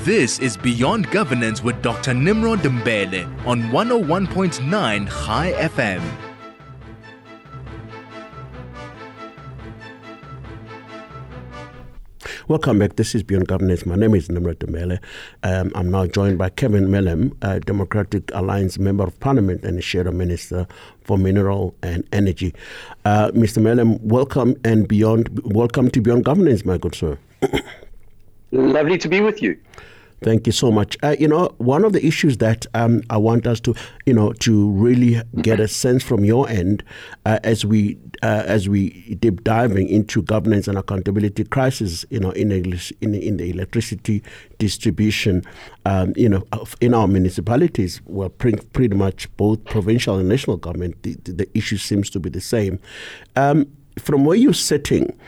This is Beyond Governance with Dr. Nimrod Mbele on 101.9 High FM. Welcome back. This is Beyond Governance. My name is Nimrod Mbele. I'm now joined by Kevin Mellem, Democratic Alliance Member of Parliament and Shadow Minister for Mineral and Energy. Mr. Mellem, welcome to Beyond Governance, my good sir. Lovely to be with you. Thank you so much. One of the issues that I want us to really get a sense from your end as we deep diving into governance and accountability crisis, in the electricity distribution, in our municipalities, well, pretty much both provincial and national government, the issue seems to be the same. From where you're sitting,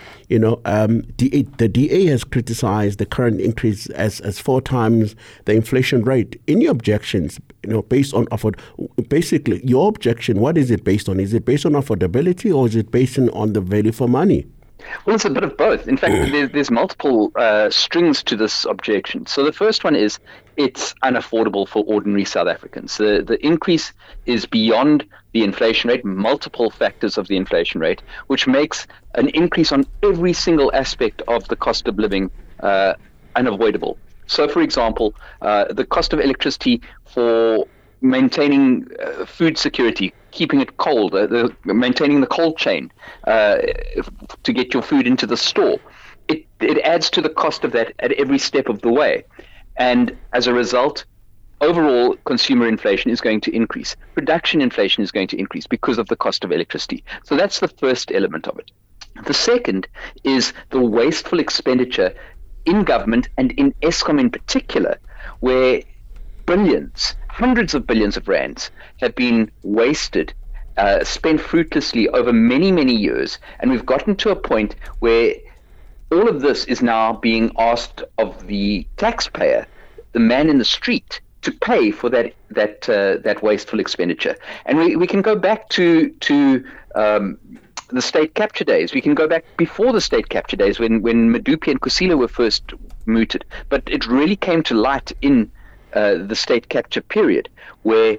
the DA has criticized the current increase as 4 times the inflation rate. In your objections, based on basically your objection, what is it based on? Is it based on affordability or is it based on the value for money? Well, it's a bit of both. In fact, there's multiple strings to this objection. So the first one is it's unaffordable for ordinary South Africans. The increase is beyond the inflation rate, multiple factors of the inflation rate, which makes an increase on every single aspect of the cost of living unavoidable. So, for example, the cost of electricity for maintaining food security, keeping it cold, maintaining the cold chain to get your food into the store. It adds to the cost of that at every step of the way. And as a result, overall consumer inflation is going to increase. Production inflation is going to increase because of the cost of electricity. So that's the first element of it. The second is the wasteful expenditure in government and in Eskom in particular, where billions, hundreds of billions of rands have been wasted, spent fruitlessly over many, many years. And we've gotten to a point where all of this is now being asked of the taxpayer, the man in the street, to pay for that wasteful expenditure. And we can go back to the state capture days. We can go back before the state capture days when Medupi and Kusile were first mooted. But it really came to light in the state capture period, where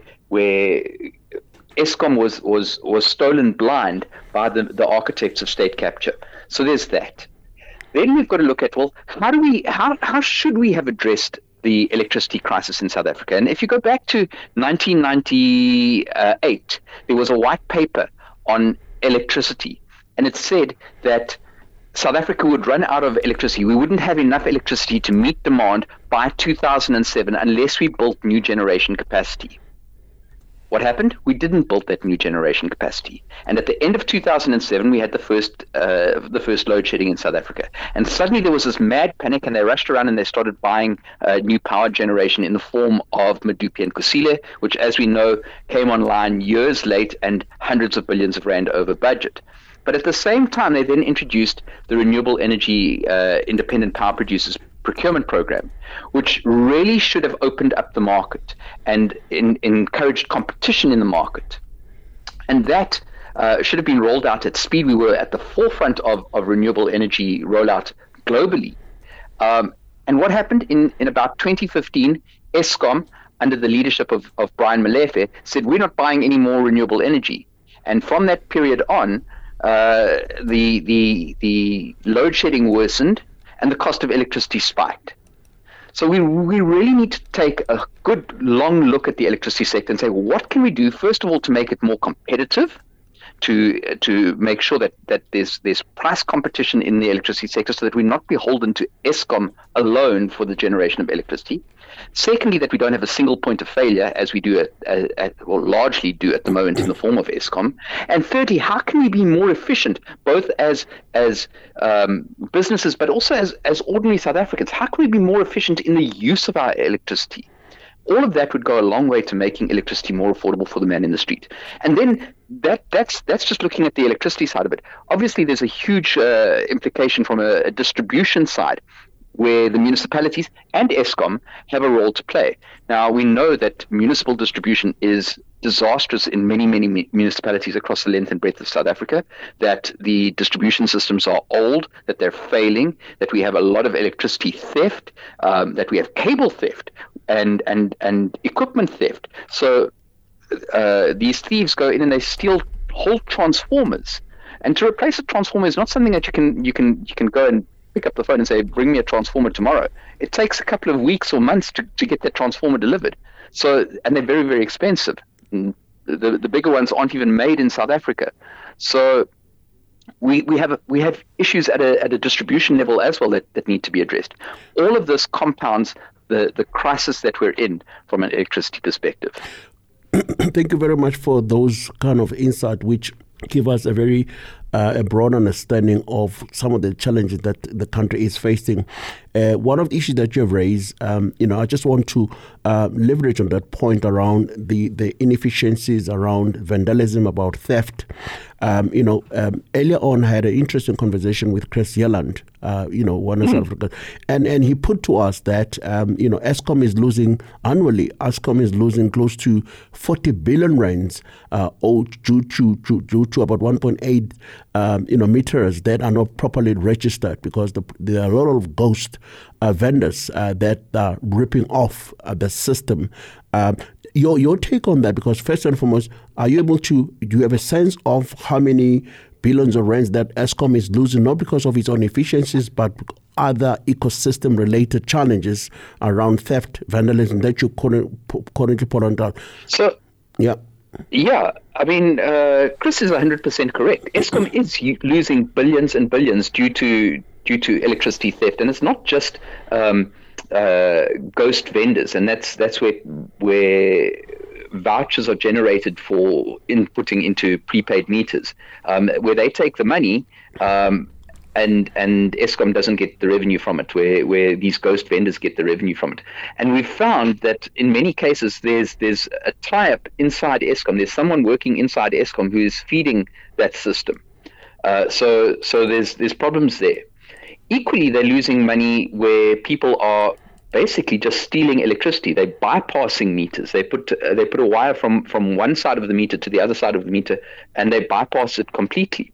Eskom was stolen blind by the architects of state capture. So there's that. Then we've got to look at, well, how should we have addressed the electricity crisis in South Africa? And if you go back to 1998, there was a white paper on electricity, and it said that South Africa would run out of electricity. We wouldn't have enough electricity to meet demand by 2007 unless we built new generation capacity. What happened? We didn't build that new generation capacity. And at the end of 2007, we had the first load shedding in South Africa. And suddenly there was this mad panic, and they rushed around and they started buying new power generation in the form of Medupi and Kusile, which, as we know, came online years late and hundreds of billions of rand over budget. But at the same time, they then introduced the Renewable Energy Independent Power Producers Procurement Program, which really should have opened up the market and encouraged competition in the market. And that should have been rolled out at speed. We were at the forefront of renewable energy rollout globally. And what happened in about 2015, Eskom, under the leadership of Brian Molefe, said, we're not buying any more renewable energy. And from that period on, the load shedding worsened and the cost of electricity spiked. So we really need to take a good long look at the electricity sector and say, well, what can we do, first of all, to make it more competitive, to make sure that there's price competition in the electricity sector so that we're not beholden to Eskom alone for the generation of electricity. Secondly, that we don't have a single point of failure as we do or largely do at the moment in the form of Eskom. And thirdly, how can we be more efficient, both as businesses, but also as ordinary South Africans? How can we be more efficient in the use of our electricity? All of that would go a long way to making electricity more affordable for the man in the street. And then that's just looking at the electricity side of it. Obviously, there's a huge implication from a distribution side, where the municipalities and Eskom have a role to play. Now, we know that municipal distribution is disastrous in many, many municipalities across the length and breadth of South Africa, that the distribution systems are old, that they're failing, that we have a lot of electricity theft, that we have cable theft and equipment theft. So these thieves go in and they steal whole transformers. And to replace a transformer is not something that you can go and pick up the phone and say, bring me a transformer tomorrow. It takes a couple of weeks or months to get that transformer delivered. So, and they're very, very expensive. The bigger ones aren't even made in South Africa. So we have issues at a distribution level as well that need to be addressed. All of this compounds the crisis that we're in from an electricity perspective. Thank you very much for those kind of insight, which give us a very a broad understanding of some of the challenges that the country is facing. One of the issues that you have raised, I just want to leverage on that point around the inefficiencies around vandalism, about theft. Earlier on, I had an interesting conversation with Chris Yelland, one of South Africa, and he put to us that, Eskom is losing annually. Eskom is losing close to 40 billion rands due to about 1.8 meters that are not properly registered, because there are a lot of ghost vendors that are ripping off the system. Your take on that, because first and foremost, do you have a sense of how many billions of rands that Eskom is losing, not because of its own efficiencies, but other ecosystem-related challenges around theft, vandalism that you currently put on that? So, yeah. Yeah, I mean, Chris is 100% correct. Eskom is losing billions and billions due to electricity theft, and it's not just ghost vendors, and that's where vouchers are generated for inputting into prepaid meters, where they take the money. And Eskom doesn't get the revenue from it, where these ghost vendors get the revenue from it. And we've found that in many cases there's a tie-up inside Eskom. There's someone working inside Eskom who is feeding that system. So there's problems there. Equally, they're losing money where people are basically just stealing electricity. They're bypassing meters. They put a wire from one side of the meter to the other side of the meter, and they bypass it completely.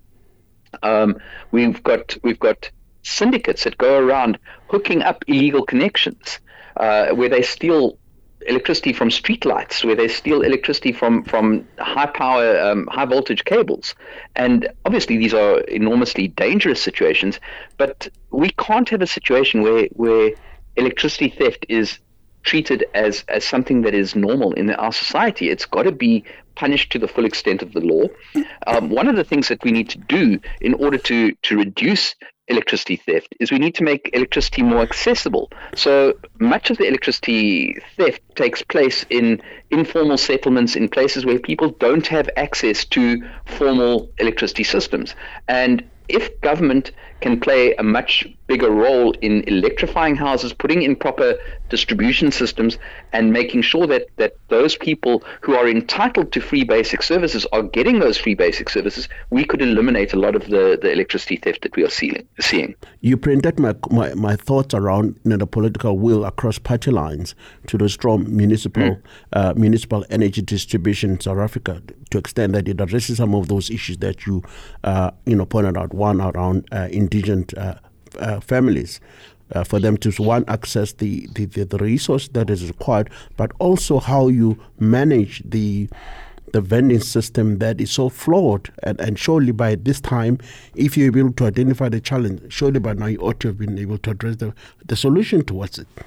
We've got syndicates that go around hooking up illegal connections, where they steal electricity from streetlights, where they steal electricity from high power, high voltage cables. And obviously these are enormously dangerous situations, but we can't have a situation where electricity theft is treated as something that is normal in our society. It's got to be punished to the full extent of the law. One of the things that we need to do in order to reduce electricity theft is we need to make electricity more accessible. So much of the electricity theft takes place in informal settlements, in places where people don't have access to formal electricity systems. And if government can play a much bigger role in electrifying houses, putting in proper distribution systems, and making sure that those people who are entitled to free basic services are getting those free basic services, we could eliminate a lot of the electricity theft that we are seeing. You printed my thoughts around the political will across party lines to the strong municipal energy distribution in South Africa, to extend that it addresses some of those issues that you pointed out. One around indigent families, for them to access the resource that is required, but also how you manage the vending system that is so flawed. And surely by this time, if you're able to identify the challenge, surely by now you ought to have been able to address the solution towards it.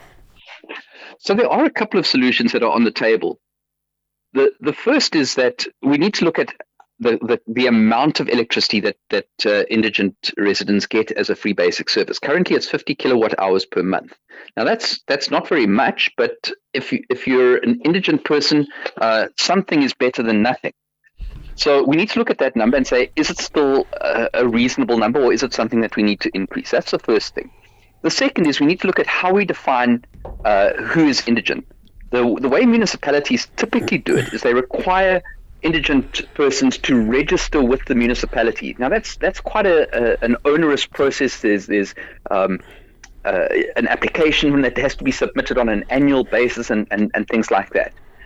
So there are a couple of solutions that are on the table. The first is that we need to look at the amount of electricity that indigent residents get as a free basic service. Currently, it's 50 kilowatt hours per month. Now, that's not very much, but if you're an indigent person, something is better than nothing. So we need to look at that number and say, is it still a reasonable number, or is it something that we need to increase? That's the first thing. The second is we need to look at how we define who is indigent. The way municipalities typically do it is they require indigent persons to register with the municipality. Now that's quite an onerous process. There's an application that has to be submitted on an annual basis and things like that.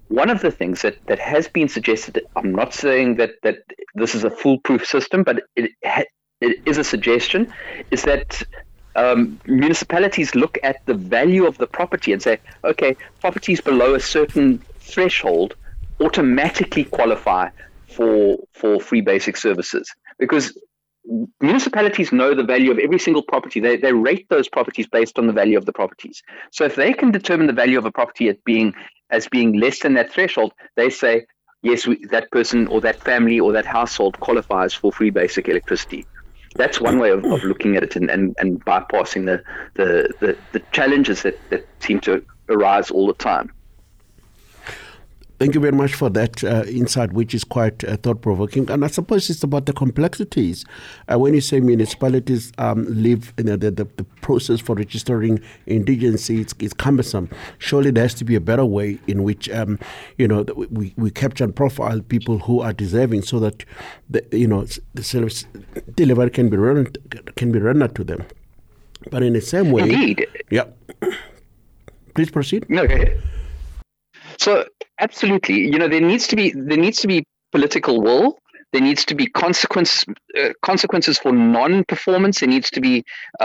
one of the things that has been suggested, I'm not saying that this is a foolproof system, but it is a suggestion, is that municipalities look at the value of the property and say, okay, properties below a certain threshold automatically qualify for free basic services, because municipalities know the value of every single property. They rate those properties based on the value of the properties. So if they can determine the value of a property as being less than that threshold, they say, yes, that person or that family or that household qualifies for free basic electricity. That's one way of looking at it and bypassing the challenges that seem to arise all the time. Thank you very much for that insight, which is quite thought-provoking. And I suppose it's about the complexities. When you say municipalities live in the process for registering indigency, it's cumbersome. Surely there has to be a better way in which we capture and profile people who are deserving, so that the service delivery can be rendered to them. But in the same way, indeed, yeah. Please proceed. No, okay. So absolutely, there needs to be political will. There needs to be consequences for non-performance. There needs to be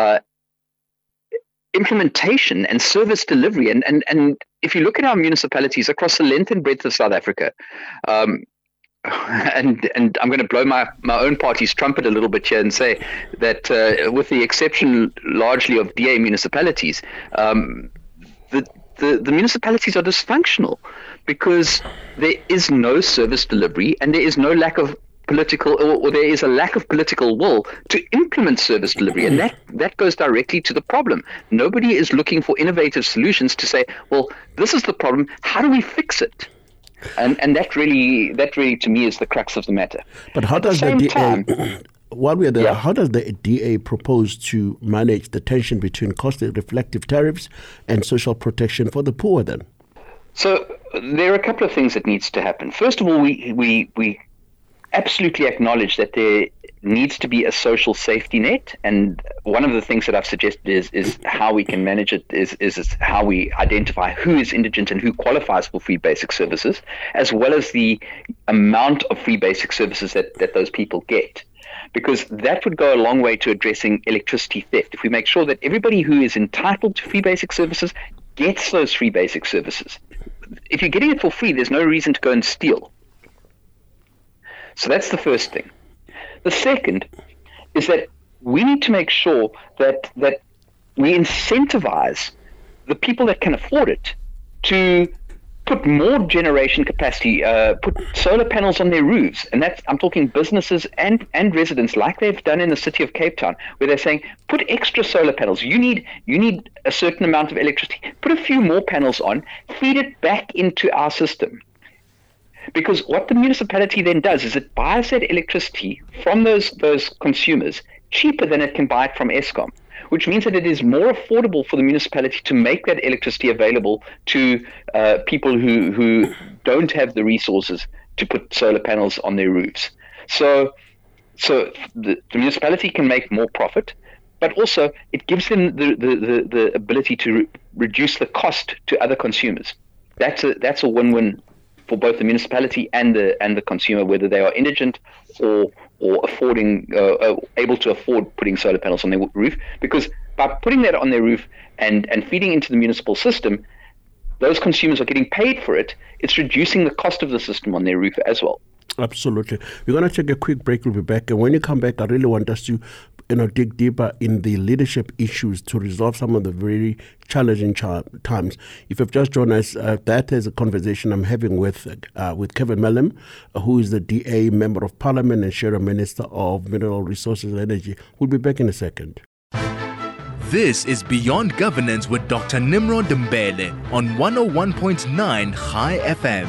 implementation and service delivery. And if you look at our municipalities across the length and breadth of South Africa, and I'm going to blow my own party's trumpet a little bit here and say that with the exception largely of DA municipalities, the municipalities are dysfunctional because there is no service delivery and there is no lack of political, or there is a lack of political will to implement service delivery. And that goes directly to the problem. Nobody is looking for innovative solutions to say, well, this is the problem. How do we fix it? And that really to me is the crux of the matter. But how does the DA... While we are there, how does the DA propose to manage the tension between cost-reflective tariffs and social protection for the poor then? So there are a couple of things that needs to happen. First of all, we absolutely acknowledge that there needs to be a social safety net. And one of the things that I've suggested is how we can manage it is how we identify who is indigent and who qualifies for free basic services, as well as the amount of free basic services that those people get. Because that would go a long way to addressing electricity theft. If we make sure that everybody who is entitled to free basic services gets those free basic services. If you're getting it for free, there's no reason to go and steal. So that's the first thing. The second is that we need to make sure that we incentivize the people that can afford it to put more generation capacity, put solar panels on their roofs. And I'm talking businesses and residents, like they've done in the city of Cape Town, where they're saying, put extra solar panels. You need a certain amount of electricity. Put a few more panels on, feed it back into our system. Because what the municipality then does is it buys that electricity from those consumers cheaper than it can buy it from Eskom, which means that it is more affordable for the municipality to make that electricity available to people who don't have the resources to put solar panels on their roofs. So the municipality can make more profit, but also it gives them the ability to reduce the cost to other consumers. That's a win-win for both the municipality and the consumer, whether they are indigent or affording able to afford putting solar panels on their roof. Because by putting that on their roof and feeding into the municipal system, those consumers are getting paid for it. It's reducing the cost of the system on their roof as well. Absolutely. We're going to take a quick break. We'll be back. And when you come back, I really want us to dig deeper in the leadership issues to resolve some of the very challenging times. If you've just joined us, that is a conversation I'm having with Kevin Mellem, who is the DA Member of Parliament and Shadow Minister of Mineral Resources and Energy. We'll be back in a second. This is Beyond Governance with Dr. Nimrod Mbele on 101.9 High FM.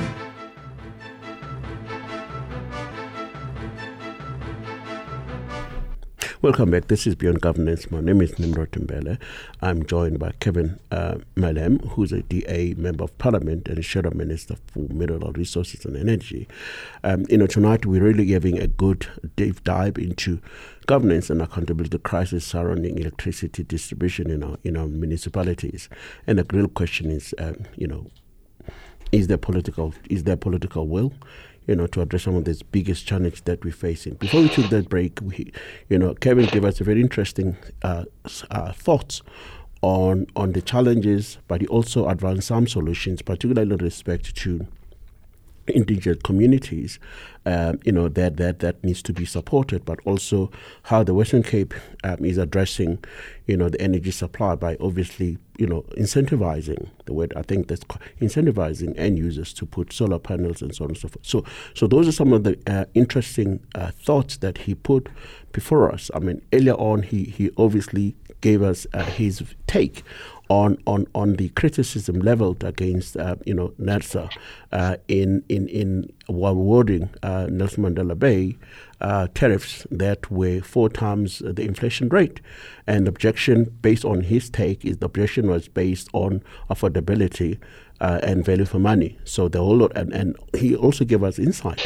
Welcome back. This is Beyond Governance. My name is Nimrod Mbele. I'm joined by Kevin Mellem, who's a DA Member of Parliament and Shadow Minister for Mineral Resources and Energy. Tonight we're really having a good deep dive into governance and accountability crisis surrounding electricity distribution in our municipalities. And the real question is, is there political will, to address some of these biggest challenges that we're facing? Before we took that break, Kevin gave us a very interesting thoughts on the challenges, but he also advanced some solutions, particularly with respect to indigenous communities, that needs to be supported, but also how the Western Cape is addressing, the energy supply by obviously, incentivizing the word. I think that's incentivizing end users to put solar panels and so on and so forth. So those are some of the interesting thoughts that he put before us. I mean, earlier on, he obviously gave us his take on the criticism leveled against NERSA in awarding Nelson Mandela Bay tariffs that were 4 times the inflation rate. And the objection, based on his take, the objection was based on affordability and value for money. So the whole lot, and he also gave us insight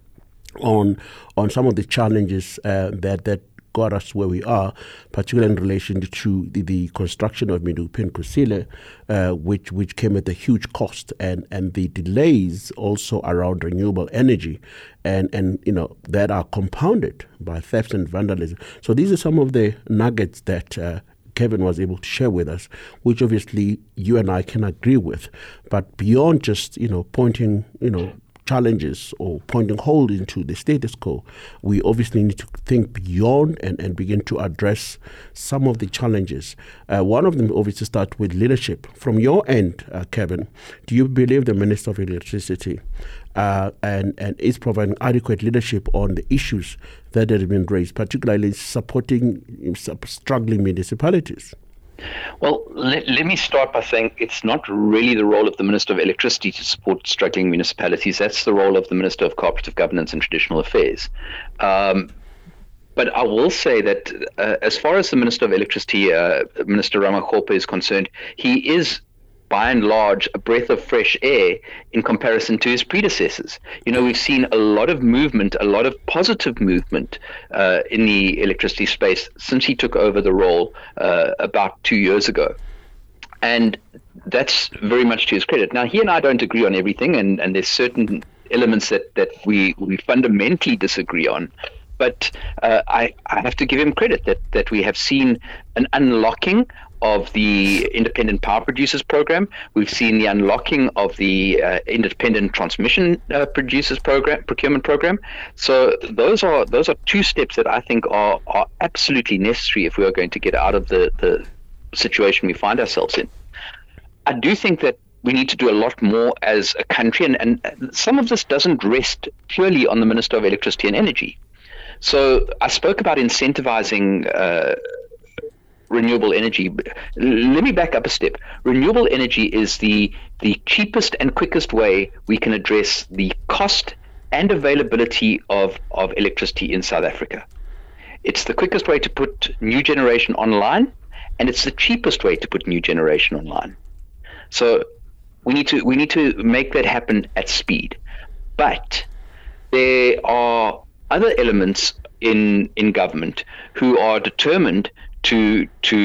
on some of the challenges that got us where we are, particularly in relation to the construction of Medupi and Kusile, which came at a huge cost, and the delays also around renewable energy, and that are compounded by theft and vandalism. So these are some of the nuggets that Kevin was able to share with us, which obviously you and I can agree with. But beyond just pointing challenges or pointing holes into the status quo, we obviously need to think beyond and begin to address some of the challenges. One of them obviously starts with leadership. From your end, Kevin, do you believe the Minister of Electricity and is providing adequate leadership on the issues that have been raised, particularly supporting struggling municipalities? Well, let me start by saying it's not really the role of the Minister of Electricity to support struggling municipalities. That's the role of the Minister of Cooperative Governance and Traditional Affairs. But I will say that as far as the Minister of Electricity, Minister Ramakgopa, is concerned, he is by and large a breath of fresh air in comparison to his predecessors. We've seen a lot of movement, a lot of positive movement in the electricity space since he took over the role about 2 years ago. And that's very much to his credit. Now, he and I don't agree on everything, and there's certain elements that we fundamentally disagree on. But I have to give him credit that we have seen an unlocking of the Independent Power Producers Program. We've seen the unlocking of the Independent Transmission Producers Procurement Program. So those are 2 steps that I think are absolutely necessary if we are going to get out of the situation we find ourselves in. I do think that we need to do a lot more as a country, and some of this doesn't rest purely on the Minister of Electricity and Energy. So I spoke about incentivizing renewable energy. Let me back up a step. Renewable energy is the cheapest and quickest way we can address the cost and availability of electricity in South Africa. It's the quickest way to put new generation online, and it's the cheapest way to put new generation online. So we need to make that happen at speed. But there are other elements in government who are determined to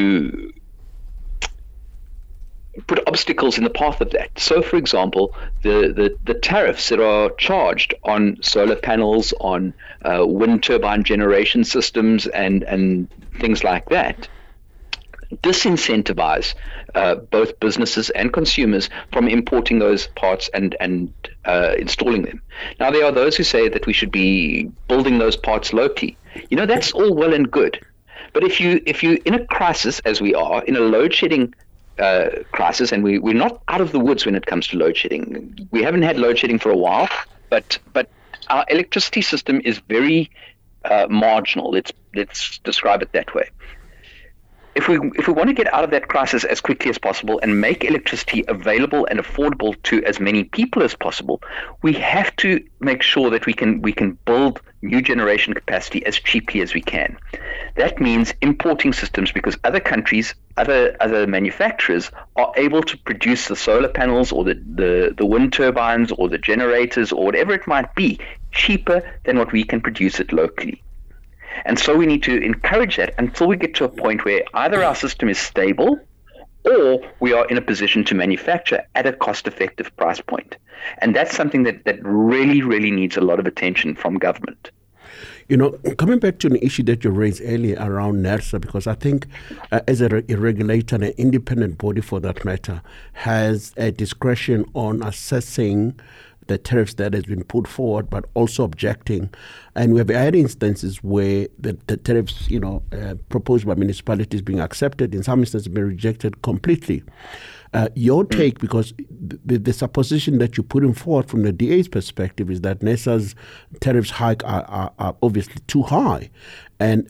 put obstacles in the path of that. So, for example, the tariffs that are charged on solar panels, on wind turbine generation systems, and things like that, disincentivize both businesses and consumers from importing those parts and installing them. Now, there are those who say that we should be building those parts locally. That's all well and good. But if you in a crisis, as we are, in a load shedding crisis, and we're not out of the woods when it comes to load shedding. We haven't had load shedding for a while, but our electricity system is very marginal. Let's describe it that way. If we want to get out of that crisis as quickly as possible and make electricity available and affordable to as many people as possible, we have to make sure that we can build new generation capacity as cheaply as we can. That means importing systems, because other countries, other manufacturers are able to produce the solar panels or the wind turbines or the generators or whatever it might be cheaper than what we can produce it locally. And so we need to encourage that until we get to a point where either our system is stable or we are in a position to manufacture at a cost-effective price point. And that's something that really, really needs a lot of attention from government. Coming back to an issue that you raised earlier around NERSA, because I think as a regulator and an independent body for that matter has a discretion on assessing the tariffs that has been put forward, but also objecting. And we have had instances where the tariffs, proposed by municipalities being accepted, in some instances being rejected completely. Your take, because the supposition that you're putting forward from the DA's perspective is that NERSA's tariffs hike are obviously too high. And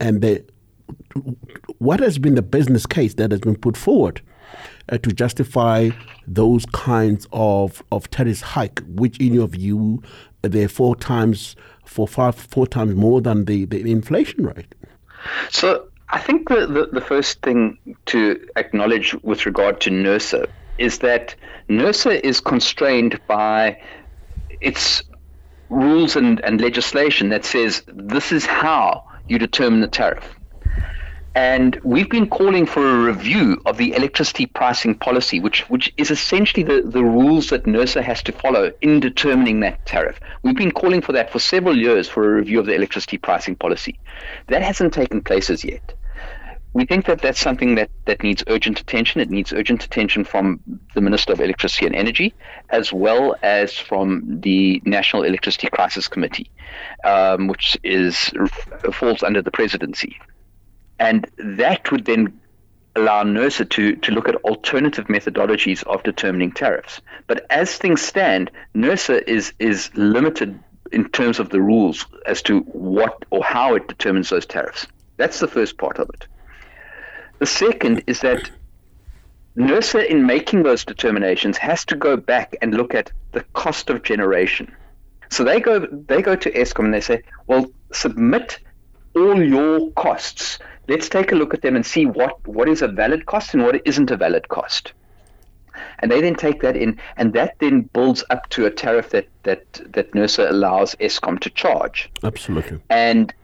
what has been the business case that has been put forward to justify those kinds of tariff hike, which in your view, they're four times more than the inflation rate? So I think the first thing to acknowledge with regard to NERSA is that NERSA is constrained by its rules and legislation that says this is how you determine the tariff. And we've been calling for a review of the electricity pricing policy, which is essentially the rules that NERSA has to follow in determining that tariff. We've been calling for that for several years, for a review of the electricity pricing policy. That hasn't taken place as yet. We think that that's something that needs urgent attention. It needs urgent attention from the Minister of Electricity and Energy, as well as from the National Electricity Crisis Committee, which falls under the presidency. And that would then allow NERSA to look at alternative methodologies of determining tariffs. But as things stand, NERSA is limited in terms of the rules as to what or how it determines those tariffs. That's the first part of it. The second is that NERSA, in making those determinations, has to go back and look at the cost of generation. So they go to Eskom and they say, well, submit all your costs. Let's take a look at them and see what is a valid cost and what isn't a valid cost. And they then take that in, and that then builds up to a tariff that NERSA allows Eskom to charge. Absolutely. And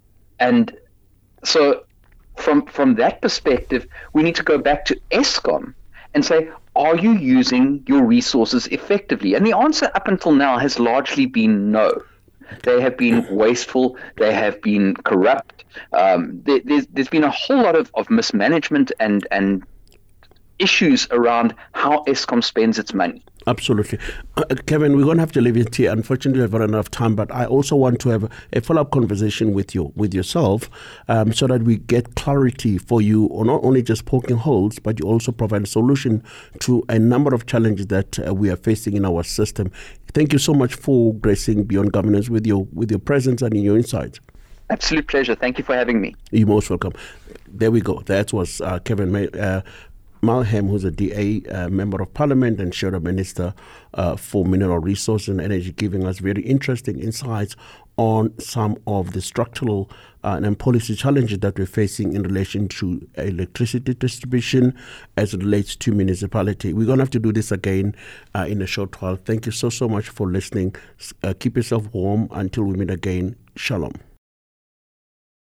so from that perspective, we need to go back to Eskom and say, are you using your resources effectively? And the answer up until now has largely been no. They have been wasteful. They have been corrupt. There's been a whole lot of mismanagement and issues around how Eskom spends its money. Absolutely. Kevin, we're going to have to leave it here. Unfortunately, we've run out of time, but I also want to have a follow-up conversation with yourself so that we get clarity for you, or not only just poking holes, but you also provide a solution to a number of challenges that we are facing in our system. Thank you so much for gracing Beyond Governance with your presence and your insights. Absolute pleasure. Thank you for having me. You're most welcome. There we go. That was Kevin Malhem, who's a DA, Member of Parliament and Shadow Minister for Mineral Resources and Energy, giving us very interesting insights on some of the structural and policy challenges that we're facing in relation to electricity distribution as it relates to municipality. We're going to have to do this again in a short while. Thank you so much for listening. Keep yourself warm until we meet again. Shalom.